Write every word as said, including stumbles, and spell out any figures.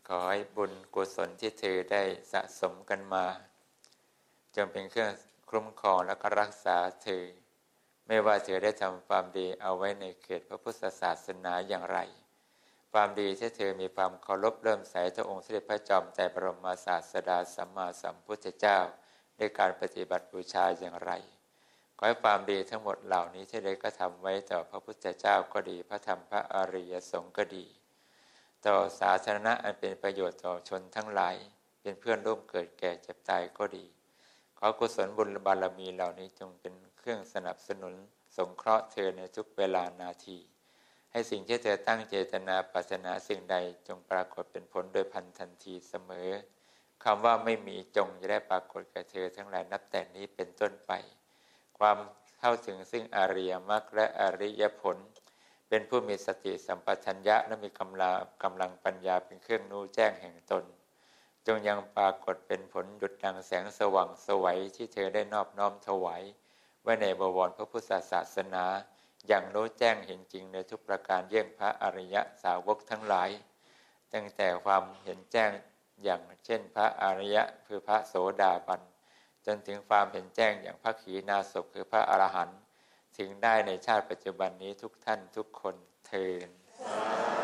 ขอให้บุญกุศลที่เธอได้สะสมกันมาจงเป็นเครื่องคุ้มครองและก็รักษาเธอไม่ว่าเธอได้ทำความดีเอาไว้ในเขตพระพุทธศาสนาอย่างไรความดีที่เธอมีความเคารพเริ่มใสต่อองค์สมเด็จพระจอมไตรบรมศาสดาสัมมาสัมพุทธเจ้าด้วยการปฏิบัติบูชาอย่างไรขอให้ความดีทั้งหมดเหล่านี้ที่ได้กระทำไว้ต่อพระพุทธเจ้าก็ดีพระธรรมพระอริยสงฆ์ก็ดีต่อสาธารณะอันเป็นประโยชน์ต่อชนทั้งหลายเป็นเพื่อนร่วมเกิดแก่เจ็บตายก็ดีขอกุศลบุญบารมีเหล่านี้จงเป็นเครื่องสนับสนุนสงเคราะห์เธอในทุกเวลานาทีให้สิ่งที่เธอตั้งเจตนาปรารถนาสิ่งใดจงปรากฏเป็นผลโดยพันทันทีเสมอคำว่าไม่มีจงจะได้ปรากฏแก่เธอทั้งหลายนับแต่นี้เป็นต้นไปความเข้าถึงซึ่งอริยมรรคและอริยผลเป็นผู้มีสติสัมปชัญญะและมีกำลังกำลังปัญญาเป็นเครื่องรู้แจ้งแห่งตนจงยังปรากฏเป็นผลหยุดดังแสงสว่างไสวที่เธอได้นอบน้อมถวายไว้ในบวรพระพุทธศาสนาอย่างรู้แจ้งเห็นจริงในทุกประการเยี่ยงพระอริยสาวกทั้งหลายตั้งแต่ความเห็นแจ้งอย่างเช่นพระอริยะคือพระโสดาบันจนถึงความเห็นแจ้งอย่างพระขีณาสพคือพระอรหันต์ถึงได้ในชาติปัจจุบันนี้ทุกท่านทุกคนเทอญ